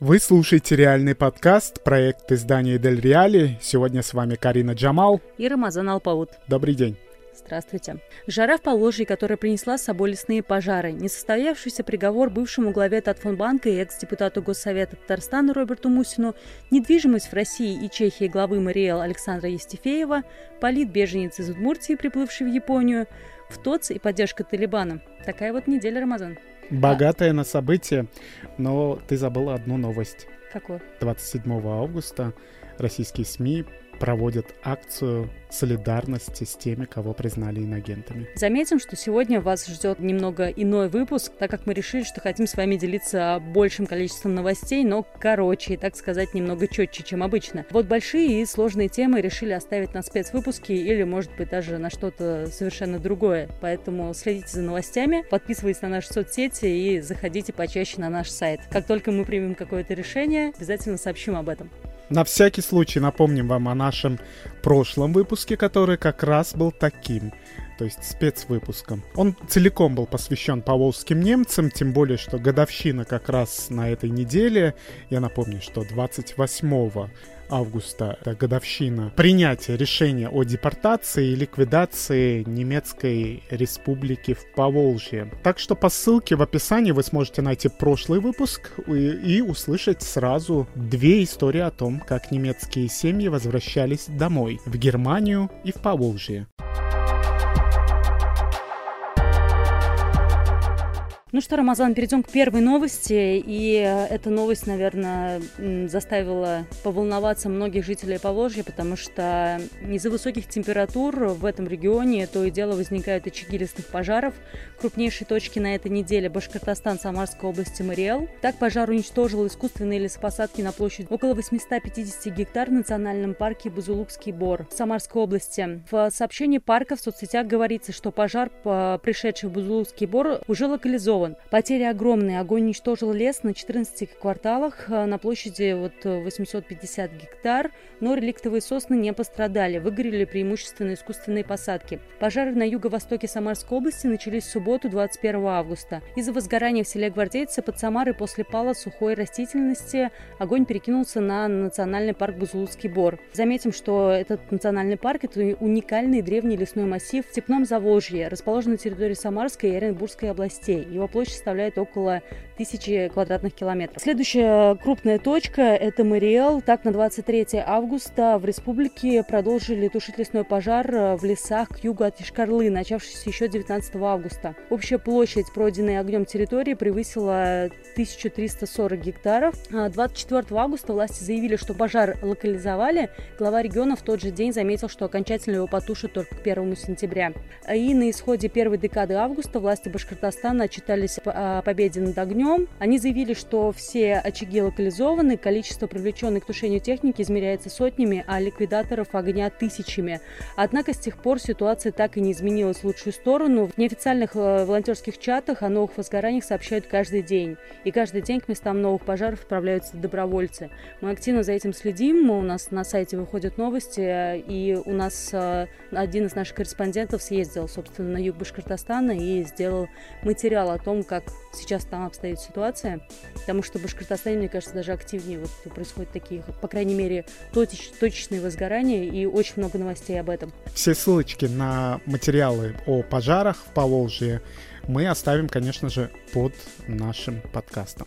Вы слушаете реальный подкаст, проект издания Дель Реали. Сегодня с вами Карина Джамал и Рамазан Алпаут. Добрый день. Здравствуйте. Жара в Поволжье, которая принесла с собой лесные пожары, несостоявшийся приговор бывшему главе Татфонбанка и экс-депутату Госсовета Татарстана Роберту Мусину, недвижимость в России и Чехии главы Мариэл Александра Евстифеева, политбеженец из Удмуртии, приплывший в Японию, ВТОЦ и поддержка Талибана. Такая вот неделя, Рамазан. Богатая на события, но ты забыла одну новость. Какую? 27 августа российские СМИ проводят акцию солидарности с теми, кого признали инагентами. Заметим, что сегодня вас ждет немного иной выпуск, так как мы решили, что хотим с вами делиться большим количеством новостей, но короче, и, так сказать, немного четче, чем обычно. Вот большие и сложные темы решили оставить на спецвыпуске или, может быть, даже на что-то совершенно другое. Поэтому следите за новостями, подписывайтесь на наши соцсети и заходите почаще на наш сайт. Как только мы примем какое-то решение, обязательно сообщим об этом. На всякий случай напомним вам о нашем прошлом выпуске, который как раз был таким, то есть спецвыпуском. Он целиком был посвящен поволжским немцам, тем более, что годовщина как раз на этой неделе. Я напомню, что 28 августа это годовщина принятия решения о депортации и ликвидации немецкой республики в Поволжье. Так что по ссылке в описании вы сможете найти прошлый выпуск и услышать сразу две истории о том, как немецкие семьи возвращались домой, в Германию и в Поволжье. Ну что, Рамазан, перейдем к первой новости. И эта новость, наверное, заставила поволноваться многих жителей Поволжья, потому что из-за высоких температур в этом регионе то и дело возникают очаги лесных пожаров. Крупнейшие точки на этой неделе — Башкортостан, Самарской области, Мариэл. Так, пожар уничтожил искусственные лесопосадки на площади около 850 гектар в национальном парке Бузулукский Бор в Самарской области. В сообщении парка в соцсетях говорится, что пожар, пришедший в Бузулукский Бор, уже локализован. Потери огромные. Огонь уничтожил лес на 14 кварталах на площади 850 гектар, но реликтовые сосны не пострадали. Выгорели преимущественно искусственные посадки. Пожары на юго-востоке Самарской области начались в субботу, 21 августа. Из-за возгорания в селе Гвардейцы под Самарой после пала сухой растительности огонь перекинулся на национальный парк Бузулукский Бор. Заметим, что этот национальный парк — это уникальный древний лесной массив в Степном Заволжье, расположен на территории Самарской и Оренбургской областей. Его площадь составляет около 1000 квадратных километров. Следующая крупная точка — это Мариэл. Так, на 23 августа в республике продолжили тушить лесной пожар в лесах к югу от Йошкар-Олы, начавшийся еще 19 августа. Общая площадь пройденной огнем территории превысила 1340 гектаров. 24 августа власти заявили, что пожар локализовали. Глава региона в тот же день заметил, что окончательно его потушат только к 1 сентября. И на исходе первой декады августа власти Башкортостана отчитались о победе над огнем. Они заявили, что все очаги локализованы, количество привлеченной к тушению техники измеряется сотнями, а ликвидаторов огня тысячами. Однако с тех пор ситуация так и не изменилась в лучшую сторону. В неофициальных волонтерских чатах о новых возгораниях сообщают каждый день. И каждый день к местам новых пожаров отправляются добровольцы. Мы активно за этим следим. У нас на сайте выходят новости, и у нас один из наших корреспондентов съездил, собственно, на юг Башкортостана и сделал материал о том, как сейчас там обстоит ситуация, потому что в Башкортостане, мне кажется, даже активнее происходят такие, по крайней мере, точечные возгорания, и очень много новостей об этом. Все ссылочки на материалы о пожарах в Поволжье мы оставим, конечно же, под нашим подкастом.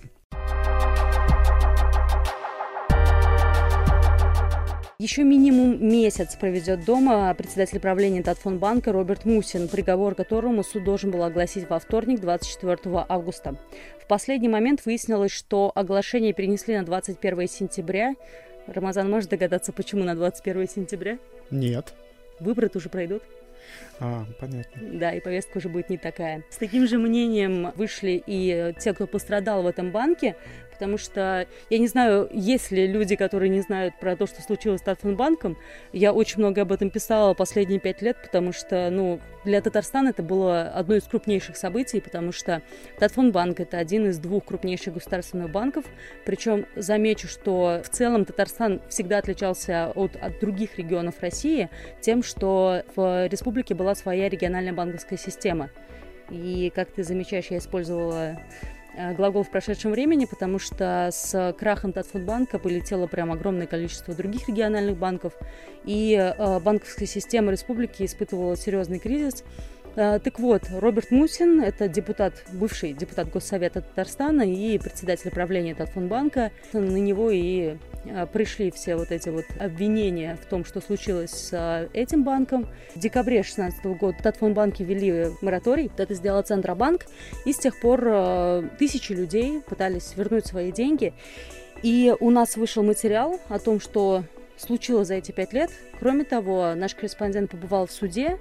Еще минимум месяц проведет дома председатель правления Татфонбанка Роберт Мусин, приговор которому суд должен был огласить во вторник, 24 августа. В последний момент выяснилось, что оглашение перенесли на 21 сентября. Рамазан, можешь догадаться, почему на 21 сентября? Нет. Выборы-то уже пройдут. Понятно. Да, и повестка уже будет не такая. С таким же мнением вышли и те, кто пострадал в этом банке, потому что, я не знаю, есть ли люди, которые не знают про то, что случилось с Татфонбанком. Я очень много об этом писала последние 5 лет, потому что, для Татарстана это было одно из крупнейших событий, потому что Татфонбанк — это один из 2 крупнейших государственных банков. Причем замечу, что в целом Татарстан всегда отличался от других регионов России тем, что в республике была своя региональная банковская система. И, как ты замечаешь, я использовала глагол в прошедшем времени, потому что с крахом Татфунбанка полетело прям огромное количество других региональных банков, и банковская система республики испытывала серьезный кризис. Так вот, Роберт Мусин, это бывший депутат Госсовета Татарстана и председатель правления Татфунбанка. На него и пришли все вот эти вот обвинения в том, что случилось с этим банком. В декабре 2016 года Татфунбанки ввели мораторий, это сделал Центробанк, и с тех пор тысячи людей пытались вернуть свои деньги. И у нас вышел материал о том, что случилось за эти 5 лет. Кроме того, наш корреспондент побывал в суде,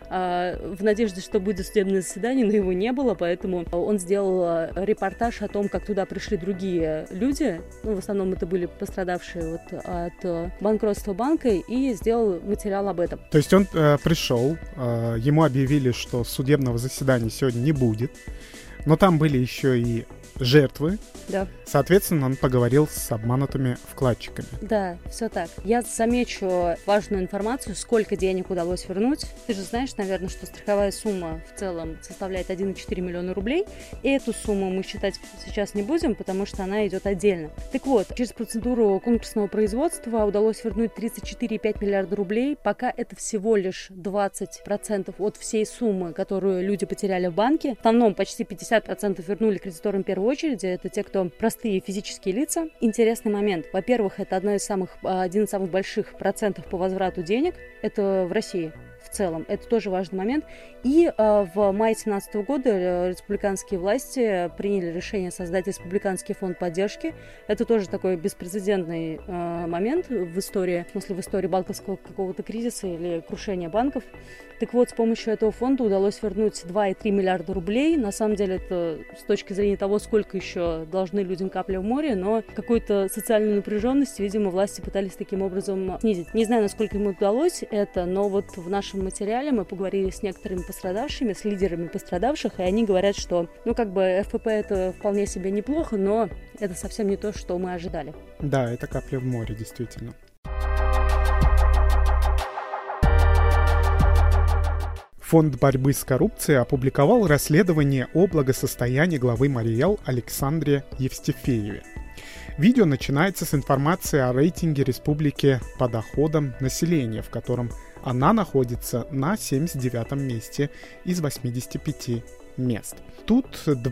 в надежде, что будет судебное заседание, но его не было, поэтому он сделал репортаж о том, как туда пришли другие люди, в основном это были пострадавшие вот от банкротства банка, и сделал материал об этом. То есть он пришел, ему объявили, что судебного заседания сегодня не будет, но там были еще и жертвы. Да. Соответственно, он поговорил с обманутыми вкладчиками. Да, все так. Я замечу важную информацию, сколько денег удалось вернуть. Ты же знаешь, наверное, что страховая сумма в целом составляет 1,4 миллиона рублей. И эту сумму мы считать сейчас не будем, потому что она идет отдельно. Так вот, через процедуру конкурсного производства удалось вернуть 34,5 миллиарда рублей. Пока это всего лишь 20% от всей суммы, которую люди потеряли в банке. В основном почти 50% вернули кредиторам первой очереди. Это те, кто простые физические лица. Интересный момент. Во-первых, это один из самых больших процентов по возврату денег. Это в России в целом. Это тоже важный момент. И в мае 2017 года республиканские власти приняли решение создать республиканский фонд поддержки. Это тоже такой беспрецедентный момент в истории, в смысле в истории банковского какого-то кризиса или крушения банков. Так вот, с помощью этого фонда удалось вернуть 2,3 миллиарда рублей. На самом деле это с точки зрения того, сколько еще должны людям капля в море, но какую-то социальную напряженность, видимо, власти пытались таким образом снизить. Не знаю, насколько им удалось это, но вот в нашем материале мы поговорили с некоторыми пострадавшими, с лидерами пострадавших, и они говорят, что, ФПП это вполне себе неплохо, но это совсем не то, что мы ожидали. Да, это капля в море, действительно. Фонд борьбы с коррупцией опубликовал расследование о благосостоянии главы Марий Эл Александре Евстифееве. Видео начинается с информации о рейтинге республики по доходам населения, в котором она находится на 79-м месте из 85 мест. Тут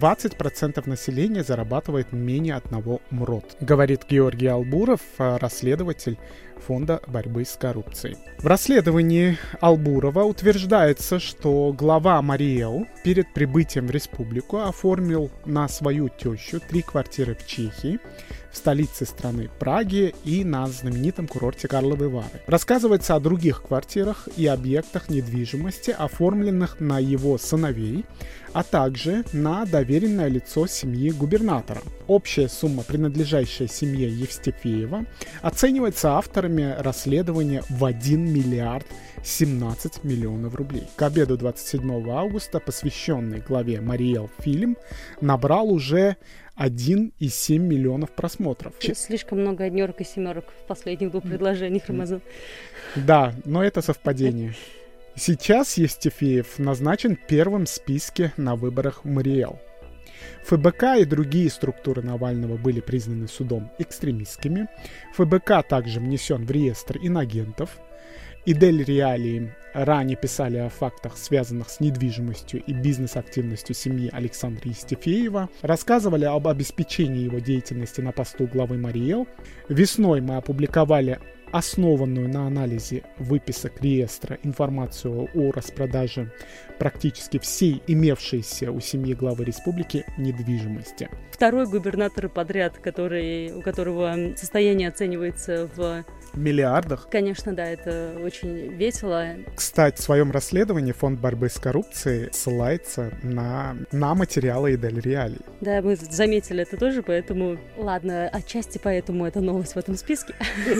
20% населения зарабатывает менее 1 МРОТ, говорит Георгий Албуров, расследователь Фонда борьбы с коррупцией. В расследовании Албурова утверждается, что глава Марий Эл перед прибытием в республику оформил на свою тещу 3 квартиры в Чехии, в столице страны Праге и на знаменитом курорте Карловы Вары. Рассказывается о других квартирах и объектах недвижимости, оформленных на его сыновей, а также на доверенное лицо семьи губернатора. Общая сумма, принадлежащая семье Евстифеева, оценивается авторами расследования в 1 миллиард 17 миллионов рублей. К обеду 27 августа, посвященный главе Марий Эл фильм, набрал уже 1,7 миллионов просмотров. Слишком много однерок и семерок в последних 2 предложениях, Рамазан. Да, но это совпадение. Сейчас Евстифеев назначен первым в списке на выборах в Марий Эл. ФБК и другие структуры Навального были признаны судом экстремистскими. ФБК также внесен в реестр инагентов. Идель Реалии ранее писали о фактах, связанных с недвижимостью и бизнес-активностью семьи Александра Евстифеева, рассказывали об обеспечении его деятельности на посту главы Марий Эл. Весной мы опубликовали основанную на анализе выписок реестра информацию о распродаже практически всей имевшейся у семьи главы республики недвижимости. Второй губернатор подряд, у которого состояние оценивается в миллиардах. Конечно, да, это очень весело. Кстати, в своем расследовании Фонд борьбы с коррупцией ссылается на материалы Идель Реалии. Да, мы заметили это тоже, поэтому... Ладно, отчасти поэтому эта новость в этом списке.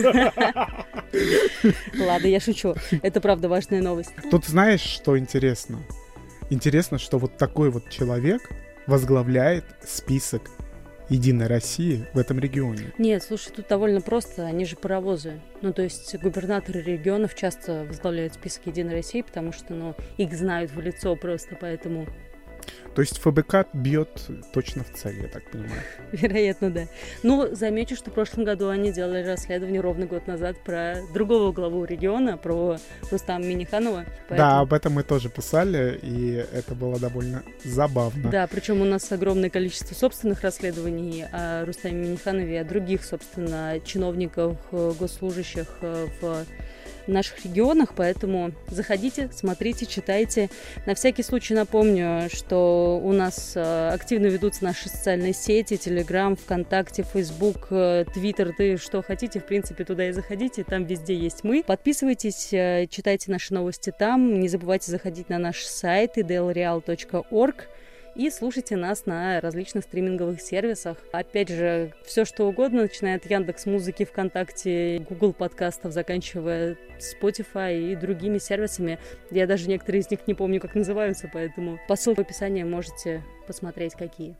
Ладно, я шучу. Это правда важная новость. Тут знаешь, что интересно? Интересно, что вот такой вот человек возглавляет список Единой России в этом регионе. Нет, слушай, тут довольно просто, они же паровозы. То есть губернаторы регионов часто возглавляют список Единой России, потому что, их знают в лицо просто, поэтому... То есть ФБК бьет точно в цель, я так понимаю. Вероятно, да. Но замечу, что в прошлом году они делали расследование ровно год назад про другого главу региона, про Рустама Минниханова. Поэтому... Да, об этом мы тоже писали, и это было довольно забавно. Да, причем у нас огромное количество собственных расследований о Рустаме Минниханове и о других, собственно, чиновниках, госслужащих в наших регионах, поэтому заходите, смотрите, читайте. На всякий случай напомню, что у нас активно ведутся наши социальные сети, Телеграм, ВКонтакте, Фейсбук, Твиттер, да что хотите, в принципе, туда и заходите, там везде есть мы. Подписывайтесь, читайте наши новости там, не забывайте заходить на наш сайт idlreal.org и слушайте нас на различных стриминговых сервисах. Опять же, все что угодно, начиная от Яндекс.Музыки, ВКонтакте, Google подкастов, заканчивая Spotify и другими сервисами. Я даже некоторые из них не помню, как называются, поэтому по ссылке в описании можете посмотреть, какие.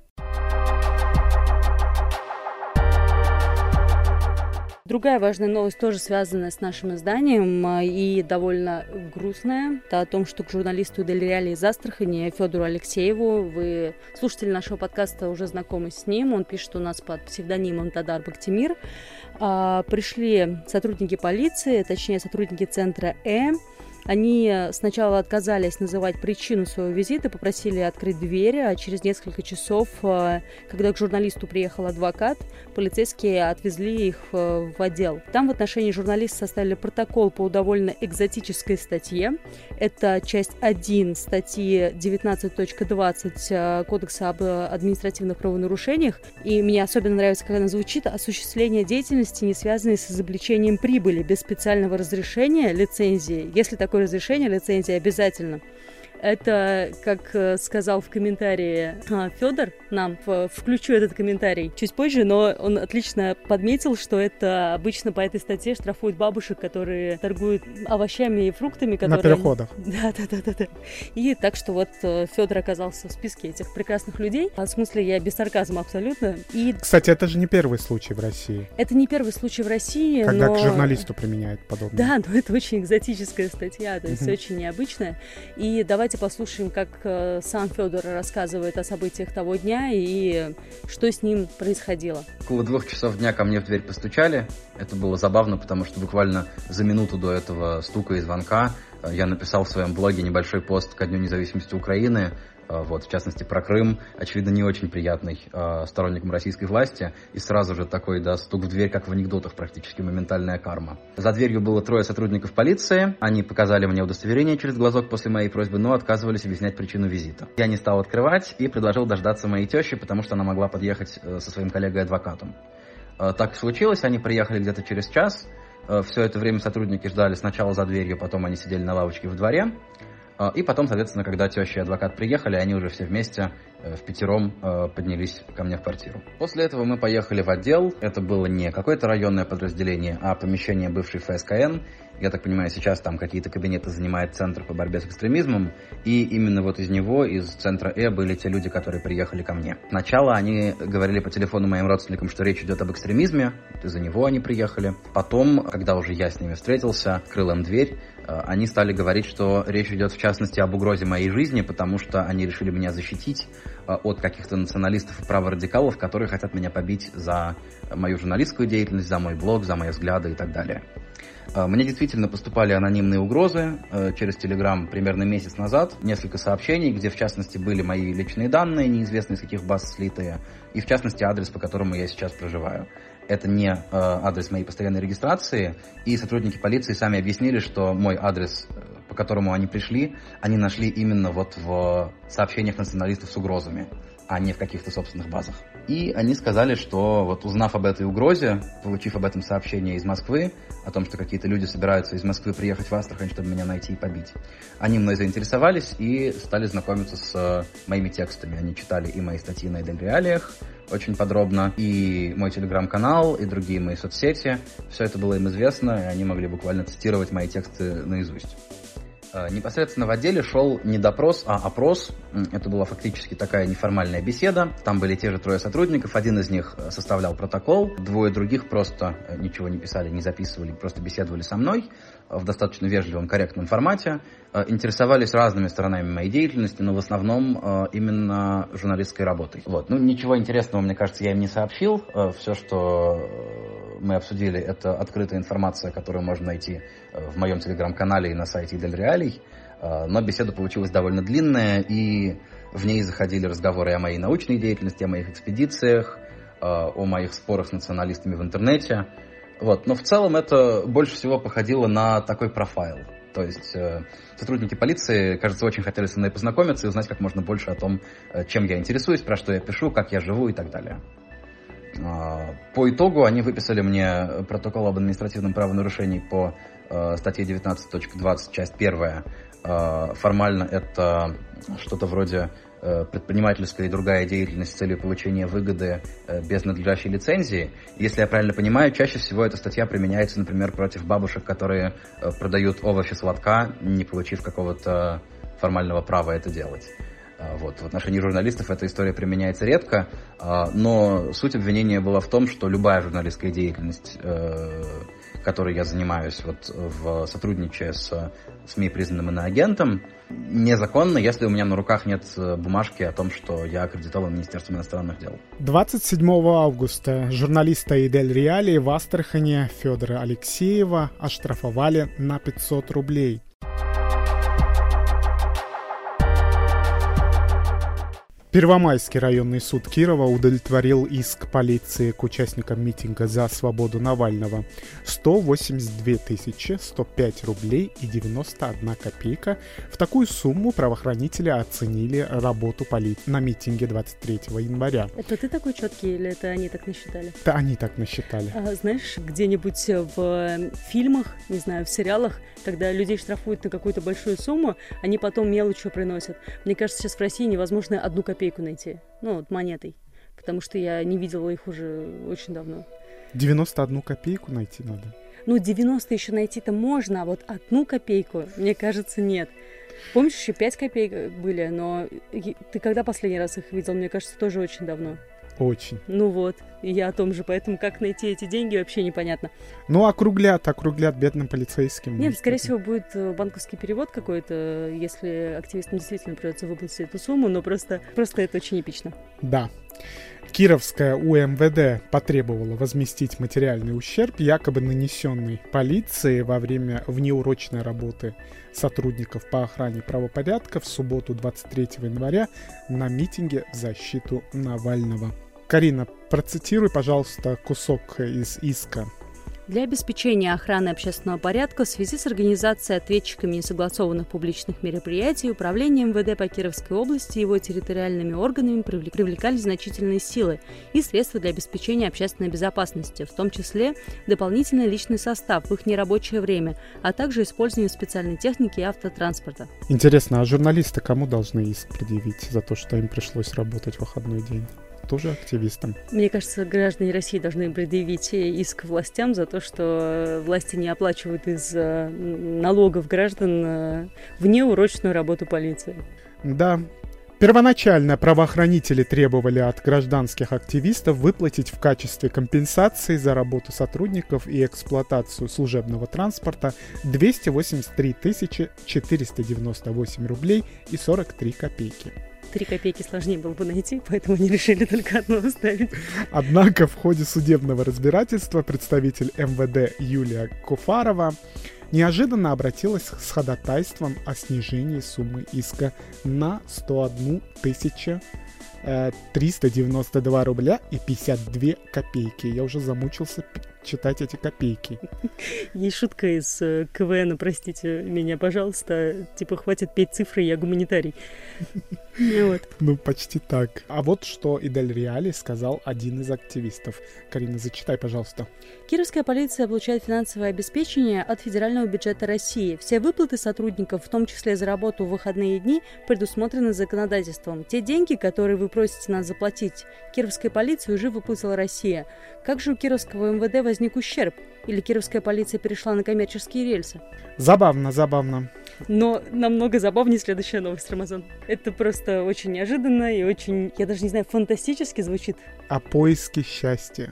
Другая важная новость, тоже связанная с нашим изданием и довольно грустная. Это о том, что к журналисту Дель Реали из Астрахани Федору Алексееву, вы, слушатели нашего подкаста, уже знакомы с ним, он пишет у нас под псевдонимом Тадар Бактимир. Пришли сотрудники полиции, точнее сотрудники центра Они сначала отказались называть причину своего визита, попросили открыть двери, а через несколько часов, когда к журналисту приехал адвокат, полицейские отвезли их в отдел. Там в отношении журналиста составили протокол по довольно экзотической статье. Это часть 1 статьи 19.20 Кодекса об административных правонарушениях. И мне особенно нравится, как она звучит: осуществление деятельности, не связанной с изобличением прибыли, без специального разрешения, лицензии. Если такое разрешение, лицензия обязательно. Это, как сказал в комментарии Федор нам, включу этот комментарий чуть позже, но он отлично подметил, что это обычно по этой статье штрафуют бабушек, которые торгуют овощами и фруктами. На переходах. Да. И так что вот Федор оказался в списке этих прекрасных людей. В смысле, я без сарказма абсолютно. И... Кстати, это же не первый случай в России. Это не первый случай в России, когда к журналисту применяют подобное. Да, но это очень экзотическая статья, то есть очень необычная. И давайте послушаем, как сам Федор рассказывает о событиях того дня и что с ним происходило. Около 2 часов дня ко мне в дверь постучали. Это было забавно, потому что буквально за минуту до этого стука и звонка я написал в своем блоге небольшой пост ко Дню независимости Украины, в частности про Крым, очевидно, не очень приятный сторонникам российской власти, и сразу же такой, стук в дверь, как в анекдотах, практически моментальная карма. За дверью было 3 сотрудников полиции, они показали мне удостоверение через глазок после моей просьбы, но отказывались объяснять причину визита. Я не стал открывать и предложил дождаться моей тещи, потому что она могла подъехать со своим коллегой-адвокатом. Так и случилось, они приехали где-то через час, все это время сотрудники ждали сначала за дверью, потом они сидели на лавочке во дворе. И потом, соответственно, когда теща и адвокат приехали, они уже все вместе впятером поднялись ко мне в квартиру. После этого мы поехали в отдел. Это было не какое-то районное подразделение, а помещение бывшей ФСКН. Я так понимаю, сейчас там какие-то кабинеты занимает Центр по борьбе с экстремизмом. И именно вот из него, из Центра были те люди, которые приехали ко мне. Сначала они говорили по телефону моим родственникам, что речь идет об экстремизме. Из-за него они приехали. Потом, когда уже я с ними встретился, открыл им дверь, они стали говорить, что речь идет в частности об угрозе моей жизни, потому что они решили меня защитить от каких-то националистов и праворадикалов, которые хотят меня побить за мою журналистскую деятельность, за мой блог, за мои взгляды и так далее. Мне действительно поступали анонимные угрозы через Telegram примерно месяц назад. Несколько сообщений, где в частности были мои личные данные, неизвестно из каких баз слитые, и в частности адрес, по которому я сейчас проживаю. Это не адрес моей постоянной регистрации, и сотрудники полиции сами объяснили, что мой адрес, по которому они пришли, они нашли именно вот в сообщениях националистов с угрозами, а не в каких-то собственных базах. И они сказали, что вот узнав об этой угрозе, получив об этом сообщение из Москвы, о том, что какие-то люди собираются из Москвы приехать в Астрахань, чтобы меня найти и побить, они мной заинтересовались и стали знакомиться с моими текстами. Они читали и мои статьи на Дель Реалиях очень подробно, и мой телеграм-канал, и другие мои соцсети. Все это было им известно, и они могли буквально цитировать мои тексты наизусть. Непосредственно в отделе шел не допрос, а опрос. Это была фактически такая неформальная беседа. Там были те же 3 сотрудников. Один из них составлял протокол. 2 других просто ничего не писали, не записывали, просто беседовали со мной в достаточно вежливом, корректном формате. Интересовались разными сторонами моей деятельности, но в основном именно журналистской работой. Вот. Ничего интересного, мне кажется, я им не сообщил. Все, что мы обсудили, это открытая информация, которую можно найти в моем телеграм-канале и на сайте Дель Реалий. Но беседа получилась довольно длинная, и в ней заходили разговоры о моей научной деятельности, о моих экспедициях, о моих спорах с националистами в интернете. Вот. Но в целом это больше всего походило на такой профайл. То есть сотрудники полиции, кажется, очень хотели со мной познакомиться и узнать как можно больше о том, чем я интересуюсь, про что я пишу, как я живу и так далее. По итогу они выписали мне протокол об административном правонарушении по статье 19.20, часть 1. Формально это что-то вроде предпринимательская и другая деятельность с целью получения выгоды без надлежащей лицензии. Если я правильно понимаю, чаще всего эта статья применяется, например, против бабушек, которые продают овощи с лотка, не получив какого-то формального права это делать. Вот. В отношении журналистов эта история применяется редко, но суть обвинения была в том, что любая журналистская деятельность, которой я занимаюсь, в сотрудничая с СМИ, признанным иноагентом, незаконно, если у меня на руках нет бумажки о том, что я аккредитован Министерством иностранных дел. 27 августа журналиста Дель Реалий в Астрахани Федора Алексеева оштрафовали на 500 рублей. Первомайский районный суд Кирова удовлетворил иск полиции к участникам митинга за свободу Навального. 182 105 рублей и 91 копейка. В такую сумму правоохранители оценили работу полиции на митинге 23 января. Это ты такой четкий или это они так насчитали? Это они так насчитали. Знаешь, где-нибудь в фильмах, не знаю, в сериалах, когда людей штрафуют на какую-то большую сумму, они потом мелочью приносят. Мне кажется, сейчас в России невозможно 1 копейку найти, монетой, потому что я не видела их уже очень давно. 91 копейку найти надо? 90 еще найти-то можно, а вот 1 копейку, мне кажется, нет. Помнишь, еще 5 копеек были, но ты когда последний раз их видел? Мне кажется, тоже очень давно. Очень. И я о том же, поэтому как найти эти деньги, вообще непонятно. Округлят бедным полицейским. Нет, скорее всего, будет банковский перевод какой-то, если активистам действительно придется выплатить эту сумму, но просто это очень эпично. Да. Кировская УМВД потребовала возместить материальный ущерб, якобы нанесенный полиции во время внеурочной работы сотрудников по охране правопорядка в субботу 23 января на митинге в защиту Навального. Карина, процитируй, пожалуйста, кусок из иска. Для обеспечения охраны общественного порядка в связи с организацией ответчиками несогласованных публичных мероприятий Управление МВД по Кировской области и его территориальными органами привлекали значительные силы и средства для обеспечения общественной безопасности, в том числе дополнительный личный состав в их нерабочее время, а также использование специальной техники и автотранспорта. Интересно, а журналисты кому должны иск предъявить за то, что им пришлось работать в выходной день? Тоже активистам? Мне кажется, граждане России должны предъявить иск властям за то, что власти не оплачивают из налогов граждан внеурочную работу полиции. Да. Первоначально правоохранители требовали от гражданских активистов выплатить в качестве компенсации за работу сотрудников и эксплуатацию служебного транспорта 283 498 рублей и 43 копейки. 3 копейки сложнее было бы найти, поэтому они решили только одну оставить. Однако в ходе судебного разбирательства представитель МВД Юлия Куфарова неожиданно обратилась с ходатайством о снижении суммы иска на 101 392 рубля и 52 копейки. Я уже замучился читать эти копейки. Есть шутка из КВН, простите меня, пожалуйста. Хватит петь цифры, я гуманитарий. Почти так. А вот что и Дель Реалий сказал один из активистов. Карина, зачитай, пожалуйста. Кировская полиция получает финансовое обеспечение от федерального бюджета России. Все выплаты сотрудников, в том числе за работу в выходные дни, предусмотрены законодательством. Те деньги, которые вы просите нас заплатить, Кировской полиции уже выплатила Россия. Как же у Кировского МВД возник ущерб? Или кировская полиция перешла на коммерческие рельсы? Забавно. Но намного забавнее следующая новость, Рамазан. Это просто очень неожиданно и очень, я даже не знаю, фантастически звучит. О поиске счастья.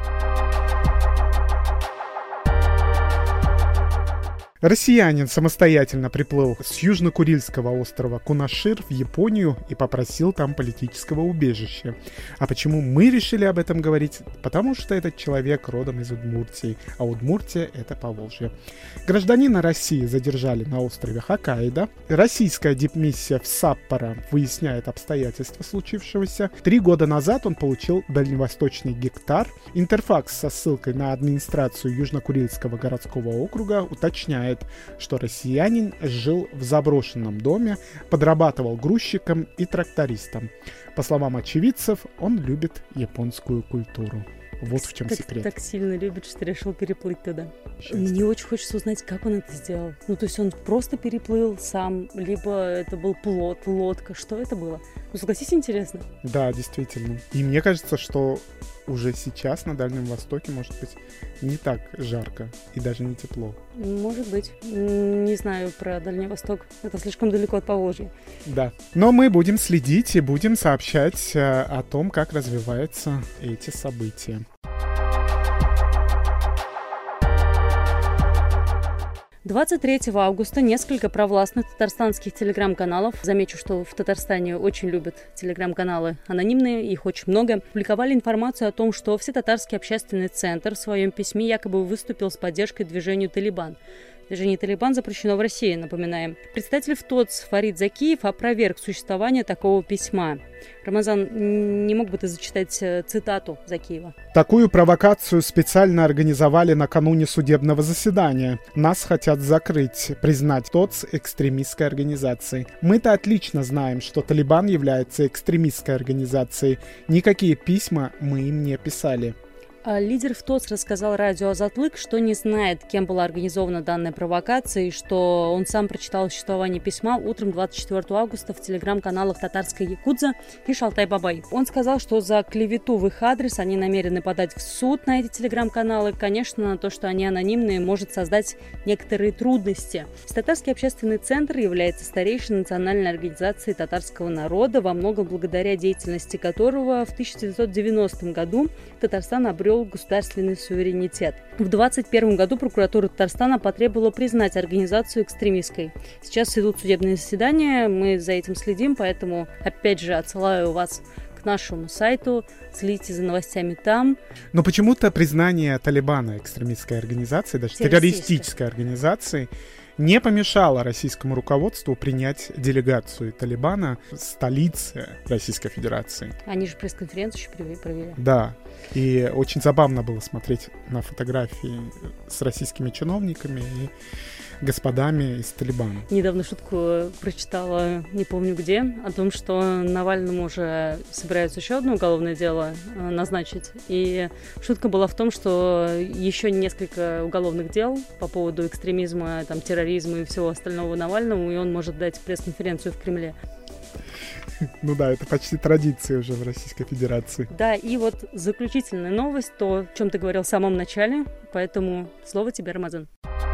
Россиянин самостоятельно приплыл с Южно-Курильского острова Кунашир в Японию и попросил там политического убежища. А почему мы решили об этом говорить? Потому что этот человек родом из Удмуртии, а Удмуртия — это Поволжье. Гражданина России задержали на острове Хоккайдо. Российская дипмиссия в Саппоро выясняет обстоятельства случившегося. 3 года назад он получил дальневосточный гектар. Интерфакс со ссылкой на администрацию Южно-Курильского городского округа уточняет, что россиянин жил в заброшенном доме, подрабатывал грузчиком и трактористом. По словам очевидцев, он любит японскую культуру. Вот в чем секрет. Так сильно любит, что решил переплыть туда. Мне очень хочется узнать, как он это сделал. Ну, то есть он просто переплыл сам, либо это был плот, лодка. Что это было? Ну, согласись, интересно. Да, действительно. И мне кажется, что уже сейчас на Дальнем Востоке может быть не так жарко и даже не тепло. Может быть. Не знаю про Дальний Восток. Это слишком далеко от Поволжья. Да. Но мы будем следить и будем сообщать о том, как развиваются эти события. — 23 августа несколько провластных татарстанских телеграм-каналов, замечу, что в Татарстане очень любят телеграм-каналы анонимные, их очень много, публиковали информацию о том, что Всетатарский общественный центр в своем письме якобы выступил с поддержкой движению «Талибан». Движение «Талибан» запрещено в России, напоминаем. Представитель ВТОЦ Фарид Закиев опроверг существование такого письма. Рамазан, не мог бы ты зачитать цитату Закиева? Такую провокацию специально организовали накануне судебного заседания. Нас хотят закрыть, признать ТОЦ экстремистской организацией. Мы-то отлично знаем, что Талибан является экстремистской организацией. Никакие письма мы им не писали. Лидер ВТОЦ рассказал радио «Азатлык», что не знает, кем была организована данная провокация, и что он сам прочитал существование письма утром 24 августа в телеграм-каналах «Татарская Якудза» и «Шалтай-Бабай». Он сказал, что за клевету в их адрес они намерены подать в суд на эти телеграм-каналы. Конечно, то, что они анонимные, может создать некоторые трудности. Татарский общественный центр является старейшей национальной организацией татарского народа, во многом благодаря деятельности которого в 1990 году Татарстан обрел государственный суверенитет. В 2021 году прокуратура Татарстана потребовала признать организацию экстремистской. Сейчас идут судебные заседания, мы за этим следим, поэтому, опять же, отсылаю вас к нашему сайту, следите за новостями там. Но почему-то признание Талибана экстремистской организацией, даже террористической организацией, не помешало российскому руководству принять делегацию Талибана в столице Российской Федерации. Они же пресс-конференцию еще провели. Да, и очень забавно было смотреть на фотографии с российскими чиновниками и господами из Талибана. Недавно шутку прочитала, не помню где, о том, что Навальному уже собираются еще одно уголовное дело назначить. И шутка была в том, что еще несколько уголовных дел по поводу экстремизма, там, терроризма и всего остального Навальному, и он может дать пресс-конференцию в Кремле. Ну да, это почти традиция уже в Российской Федерации. Да, и вот заключительная новость, то, о чем ты говорил в самом начале, поэтому слово тебе, Рамазан.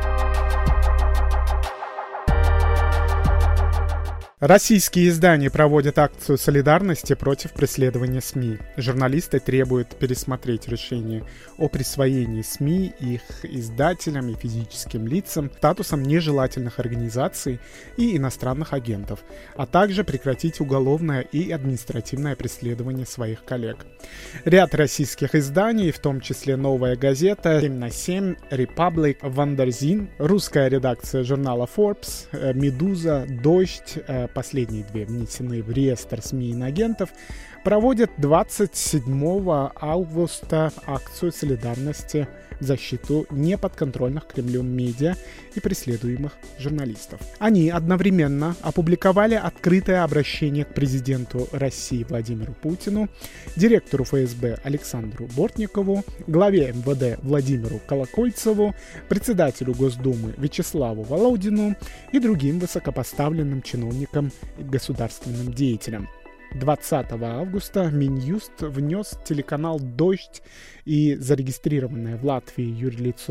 Российские издания проводят акцию солидарности против преследования СМИ. Журналисты требуют пересмотреть решение о присвоении СМИ их издателям и физическим лицам статусом нежелательных организаций и иностранных агентов, а также прекратить уголовное и административное преследование своих коллег. Ряд российских изданий, в том числе «Новая газета», 7/7, «Republic», «Вандерзин», русская редакция журнала Forbes, «Медуза», «Дождь», последние 2 внесены в реестр СМИ и иноагентов, проводят 27 августа акцию солидарности в защиту неподконтрольных Кремлю медиа и преследуемых журналистов. Они одновременно опубликовали открытое обращение к президенту России Владимиру Путину, директору ФСБ Александру Бортникову, главе МВД Владимиру Колокольцеву, председателю Госдумы Вячеславу Володину и другим высокопоставленным чиновникам и государственным деятелям. 20 августа Минюст внес телеканал «Дождь» и зарегистрированное в Латвии юрлицо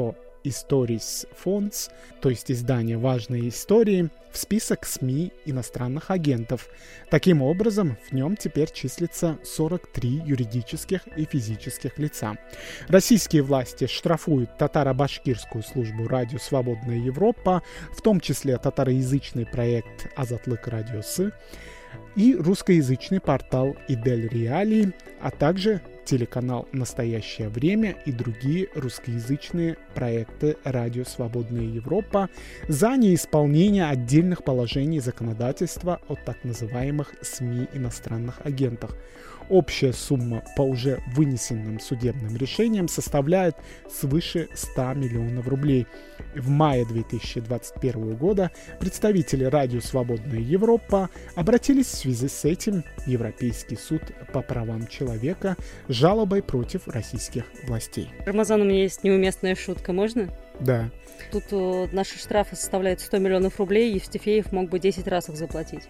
Stories Fonds, то есть издание «Важные истории», в список СМИ иностранных агентов. Таким образом, в нем теперь числится 43 юридических и физических лица. Российские власти штрафуют татаро-башкирскую службу «Радио Свободная Европа», в том числе татароязычный проект «Азатлык Радиосы», и русскоязычный портал «Идель Реалии», а также телеканал «Настоящее время» и другие русскоязычные проекты «Радио Свободная Европа» за неисполнение отдельных положений законодательства о так называемых СМИ иностранных агентах. Общая сумма по уже вынесенным судебным решениям составляет свыше 100 миллионов рублей. В мае 2021 года представители «Радио Свободная Европа» обратились в связи с этим в Европейский суд по правам человека с жалобой против российских властей. Рамазан, у меня есть неуместная шутка, можно? Да. Тут наши штрафы составляют 100 миллионов рублей, Евстифеев мог бы 10 раз их заплатить.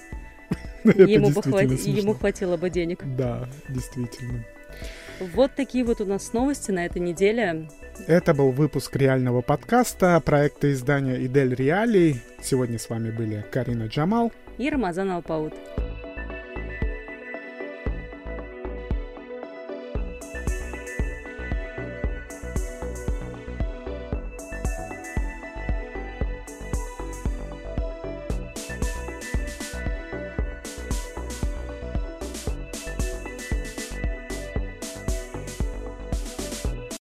Ему хватило бы денег. Да, действительно. Вот такие вот у нас новости на этой неделе. Это был выпуск реального подкаста проекта издания «Идель Реалии». Сегодня с вами были Карина Джамал и Рамазан Алпаут.